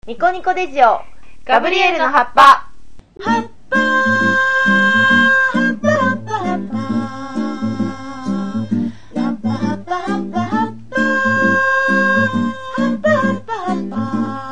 ニコニコデジオガブリエルの葉っぱ。 葉っぱ葉っぱ葉っぱ葉っぱ葉っぱ葉っぱ葉っぱ葉っぱ葉っぱ葉っぱ葉っぱ葉っぱ。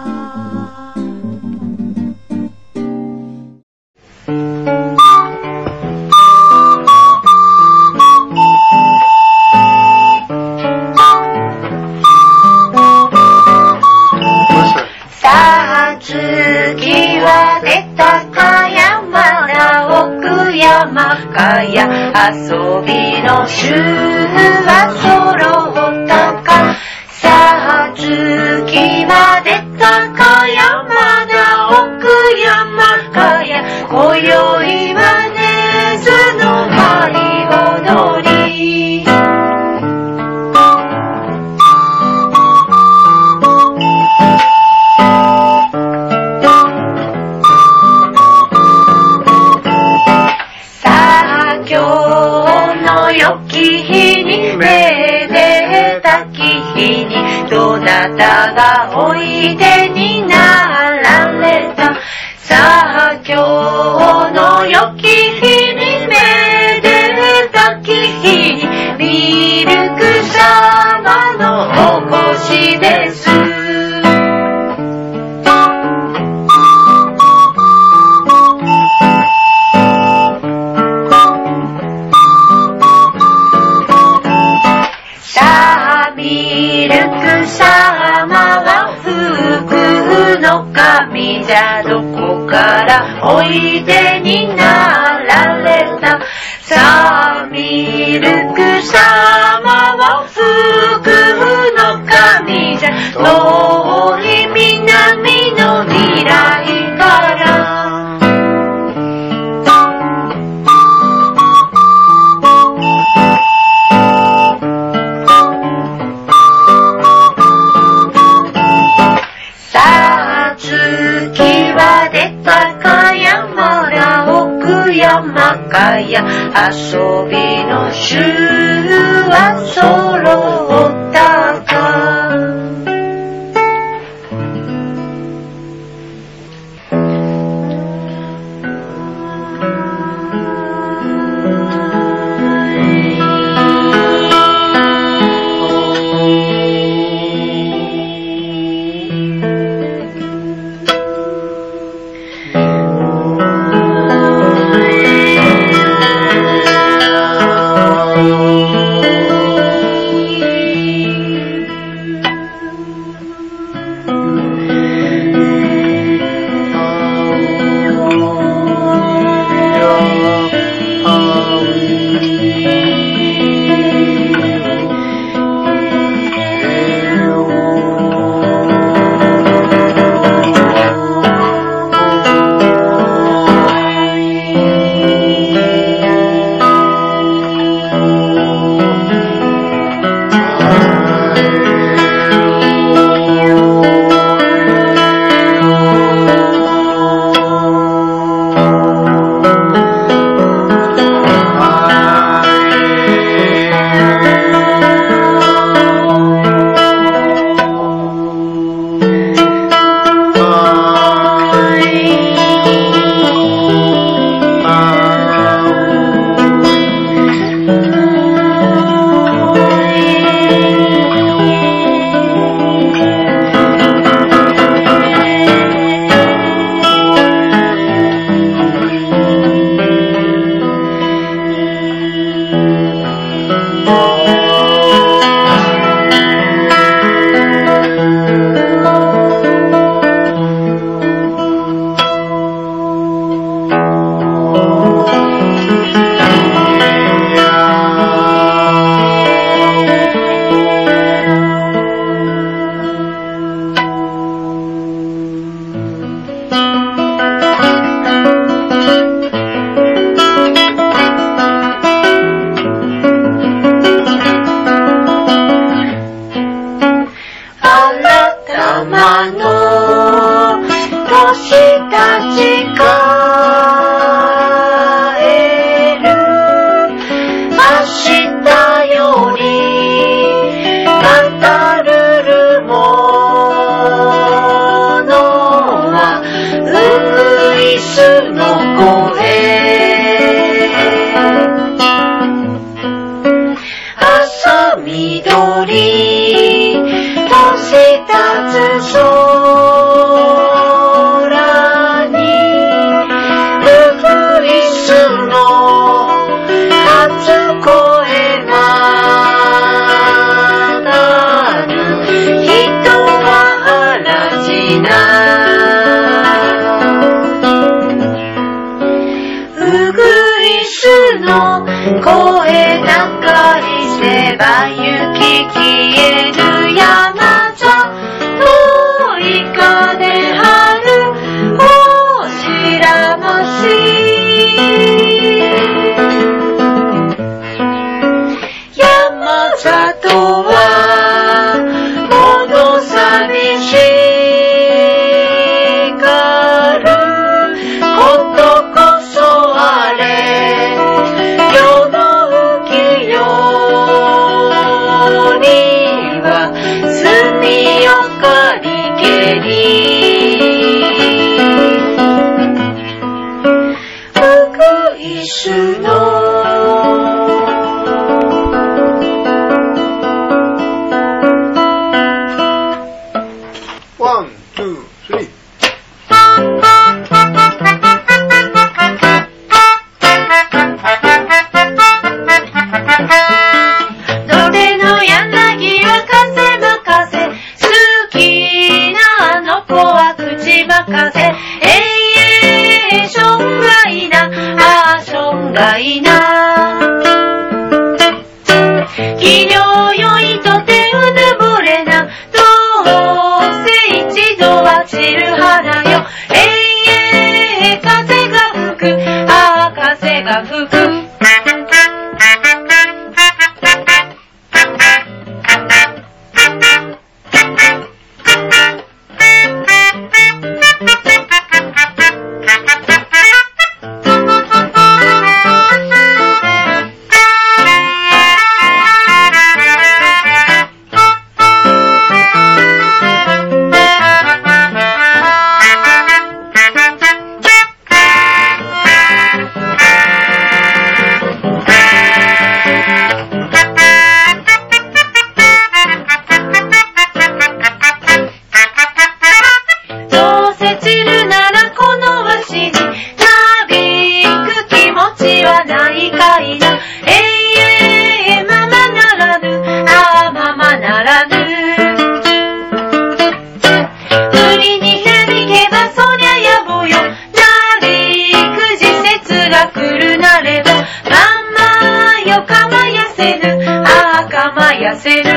次は出たか山田奥山かや遊びの週は揃ったか。さあ次は出たか山田奥山かや今宵はねずの舞い踊り。良き日にめでたき日にどなたがおいでになられた。さあ今日の良き日にめでたき日にミルク様のお越しです。ミルク様は福の神だ。どこからおいでになられた。さあミルク様は福の神だ。遠い南の未来から。山かや遊びの週は揃ったか。 リスの声朝緑としたつ空にウグイスの初声が鳴る人は嵐なウグイスの声なかりせば雪消える山里いかで春をしらまし山里はもの寂しがることこそあれ世の浮世には住みよかりけりウグイスのワン、ツー、スリー。 どれの柳は風任せ好きなあの子は口任せしょんがいなあしょんがいな器量よいとてうぬぼれなどうせ一度は散る花よ風が吹くあ風が吹く痩せる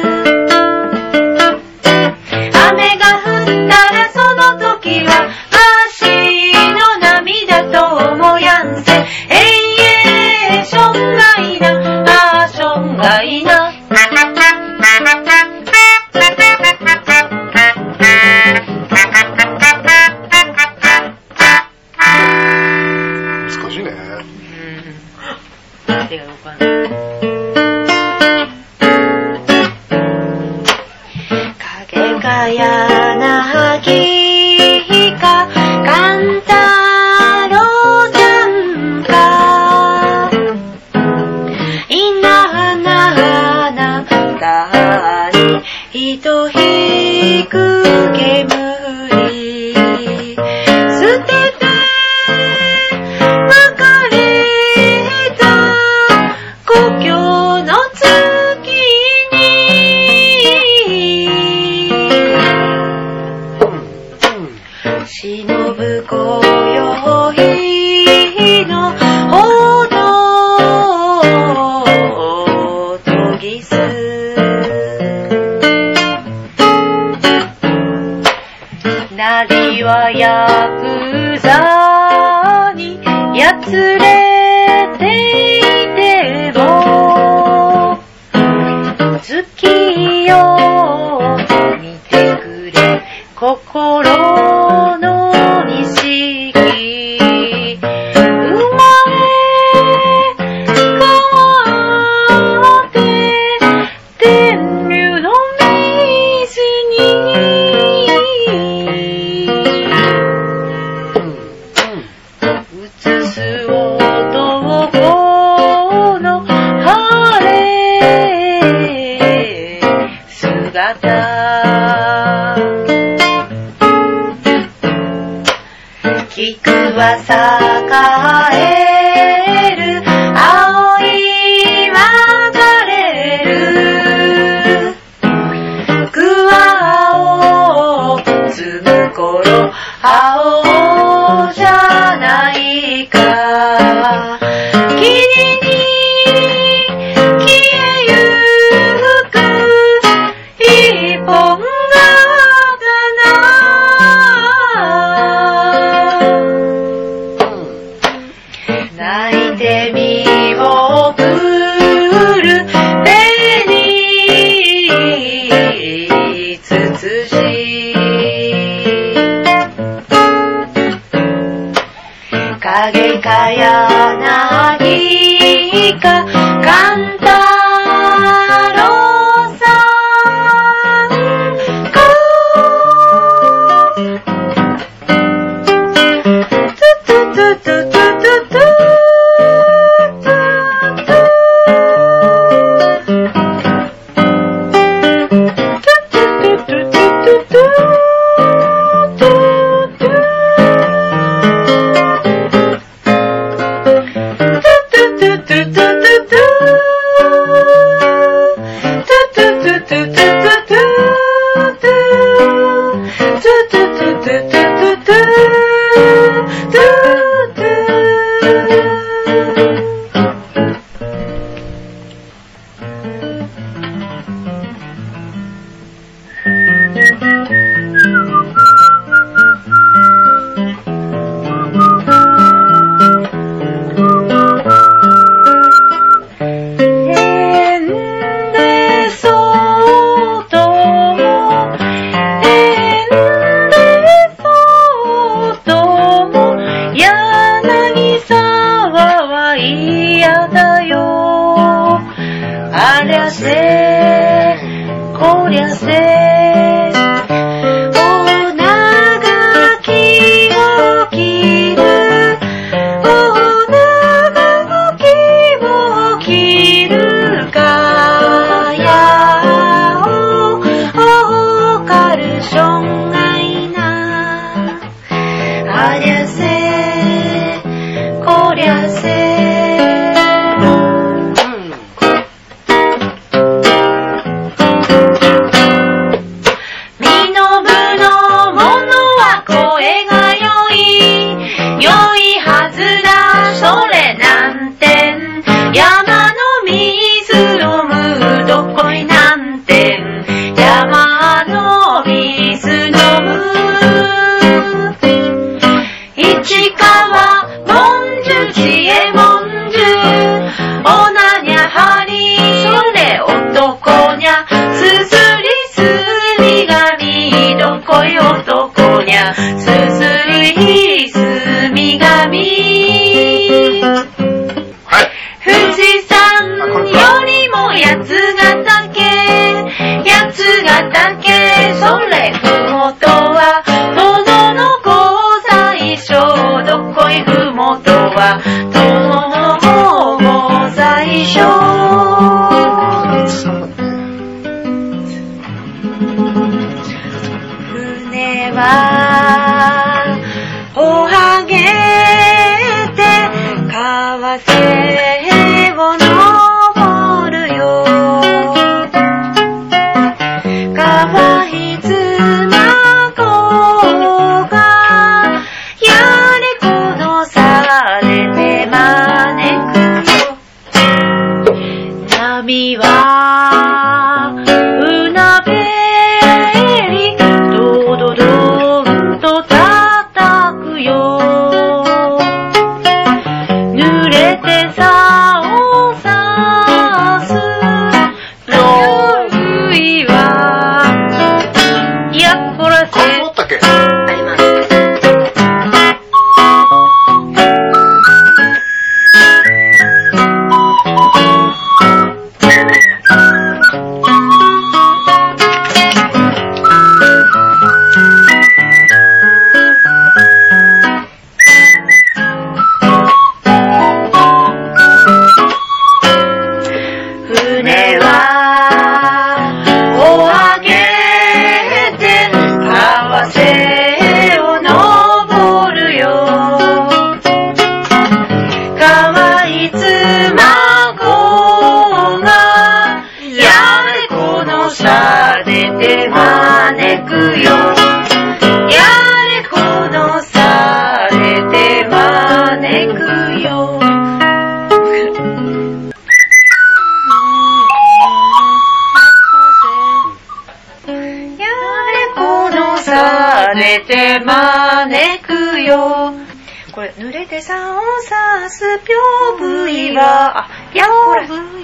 雨が降ったらその時は足の涙と思やんせしょんがいなあしょんがいな難しいね。 手が動かないかやなぎかかんたろさんかいなななかにひとひく煙捨てて別れた故郷の月忍ぶ今宵のほどとぎすなりはヤクザにやつれていても月よ見てくれ心の錦生まれ変わって天竜の水に菊は栄える葵は枯れる菊は青摘む頃青じゃないか霧に消えゆく一本泣いてみを送る紅つつじ影か柳か勘太郎さんかトゥトゥトゥトゥトゥトゥありゃせこりゃせお長きを切るお長きを切るかやおカルションがいなありゃせこりゃせ船はおはげて川瀬を登るよ川ひずめ招くよ。これ濡れてさをさすぴょうぶいは、あ、やっこら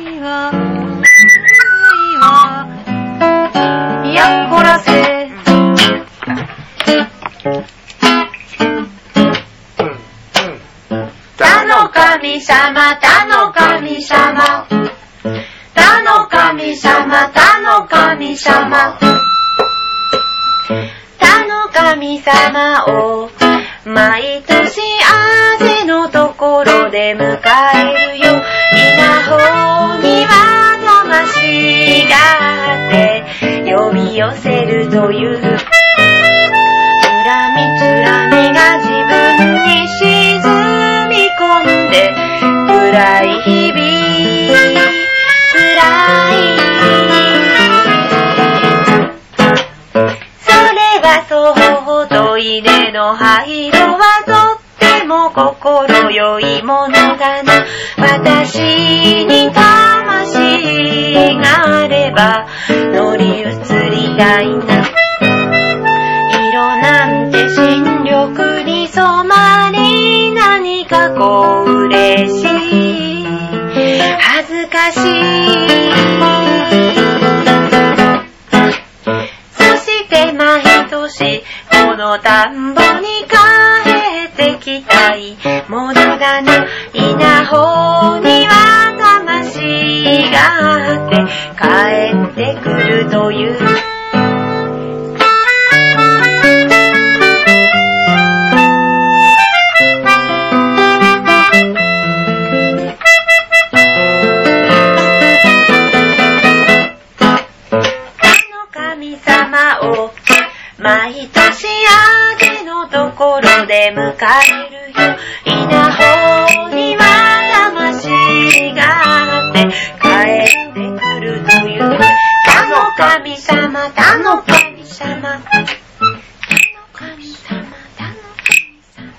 やっこらせ。たの神様、たの神様、たの神様、たの神様、たの神様を毎年あぜのところで迎えるよ。稲穂には魂があって呼び寄せるという。つらみつらみが自分に沈み込んで暗い日々辛い。それはそうトイレの灰色はとっても心よいものだな。私に魂があれば乗り移りたいな。色なんて新緑に染まり何かこう嬉しい恥ずかしい。そして毎年この田んぼに帰ってきたいものだな。稲穂には魂があって帰ってくるという。毎年あげのところで迎えるよ。稲穂には魂があって帰ってくるという。他の神様、他の神様、他の神様、他の神様。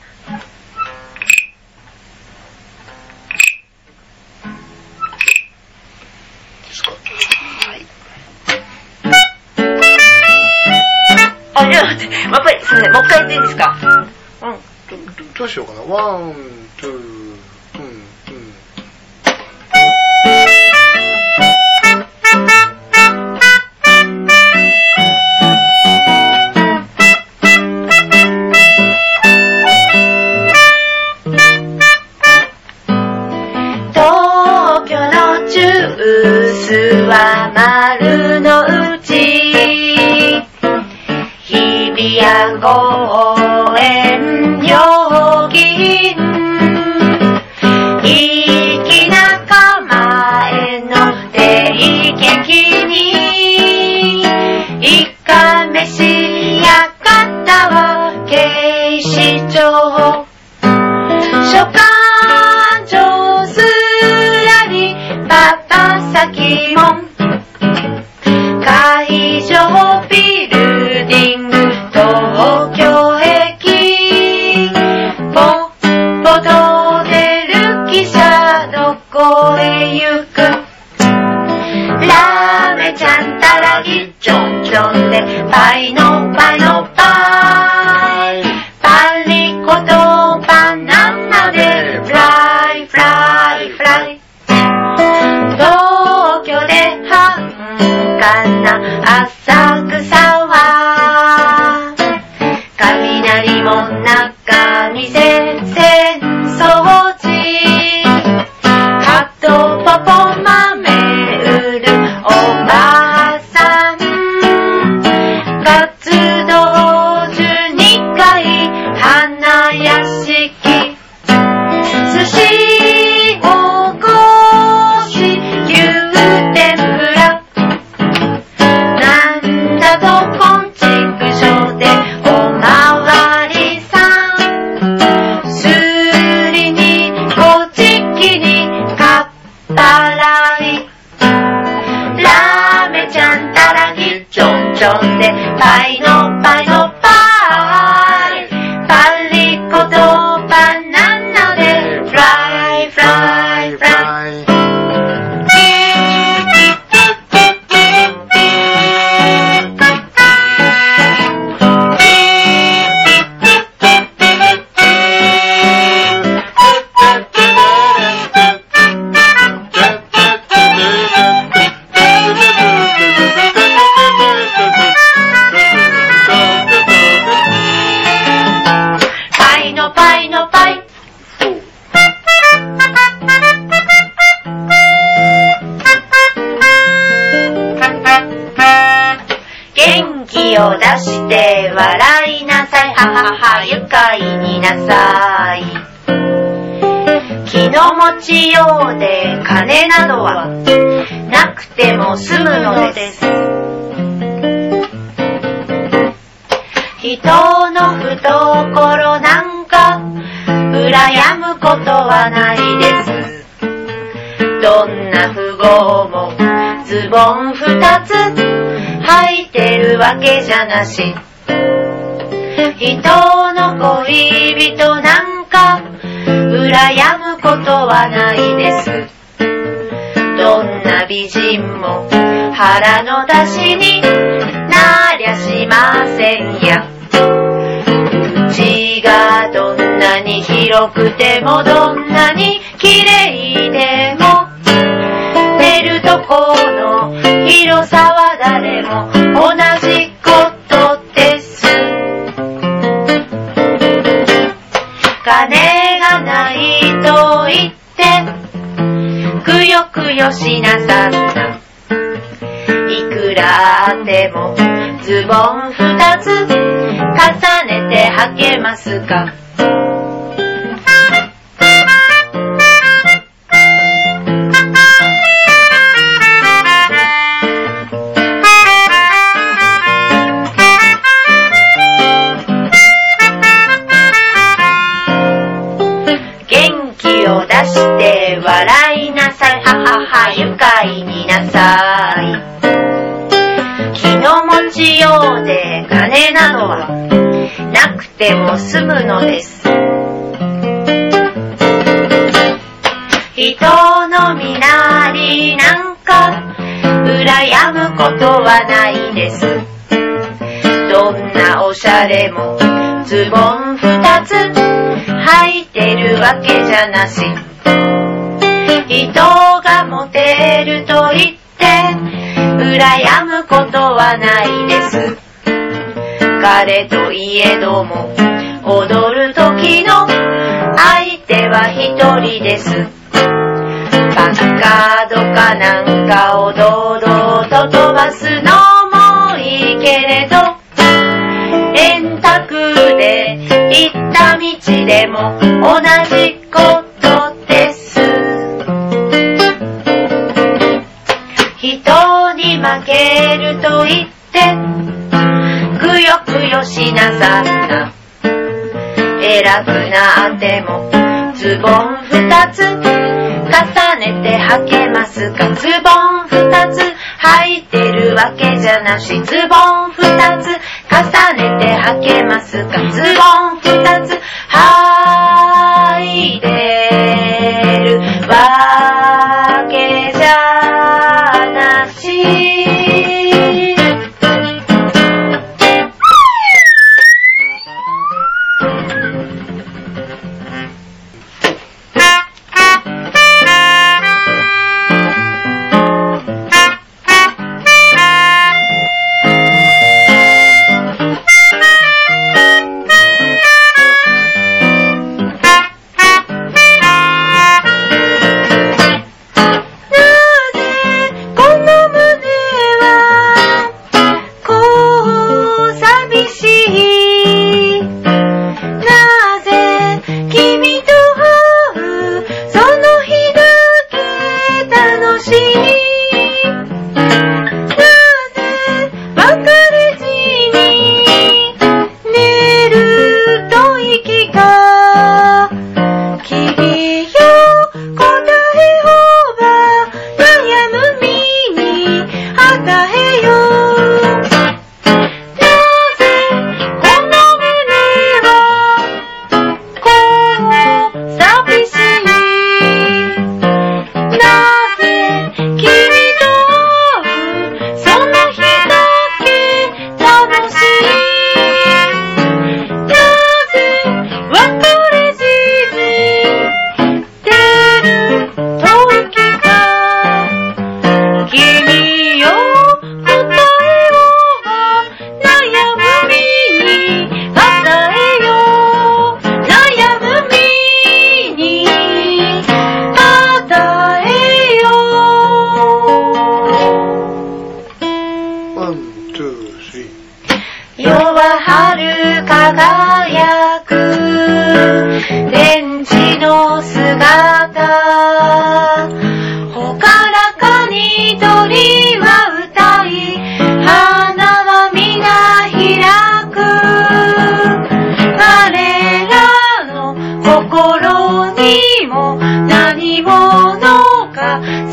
あ、じゃあ待って、やっぱりすみません、もう一回言っていいですか？ どうしようかな。ワン、ツー、 東京のジュースは丸の内、日比谷公園料金、粋な構えの定期にいかめしやかたは警視庁所管上すらりパパ先門会場ビルディング東京駅ボト出る汽車どこへ行くラーメちゃんたらぎちょんちょんでパイのパイのパイパリコとバナナでフライフライフライ東京で繁華な浅草は雷門中見せ戦争地ハットポポ豆売るおばあさん活動12回花屋敷寿司おこし牛天ぷらなんだとこんちくしょでおまわりさん笑いなさい、ははは愉快になさい。気の持ちようで金などはなくても済むのです。人の懐なんか羨むことはないです。どんな富豪もズボン2つ履いてるわけじゃなし。人の恋人なんか羨むことはないです。どんな美人も腹の出しになりゃしませんや。家がどんなに広くてもどんなに綺麗でも寝るとこの広さは誰も同じことです。金がないと言ってくよくよしなさんな。いくらあってもズボン2つ重ねて履けますか。元気を出して笑いなさい、ははは愉快になさい。気の持ちようで金などはなくても済むのです。人の身なりなんか羨むことはないです。どんなおしゃれもズボン2つ履いてるわけじゃなし。人がモテると言って羨むことはないです。彼といえども踊る時の相手は一人です。バカドカなんかを堂々と飛ばすのもいいけれど、円卓で行った道でも同じことです。人に負けると言ってくよくよしなさんな。偉くなってもズボン2つ重ねて履けますか。ズボン2つ履いてるわけじゃなし。ズボン2つ重ねて履けますか。ズボン2つ履いてるわけじゃなし。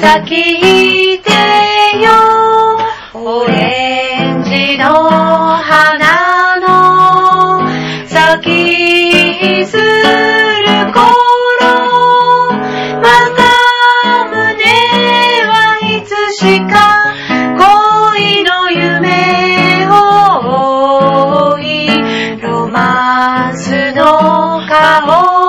聞いてよオレンジの花の咲きする頃また胸はいつしか恋の夢を追いロマンスの香り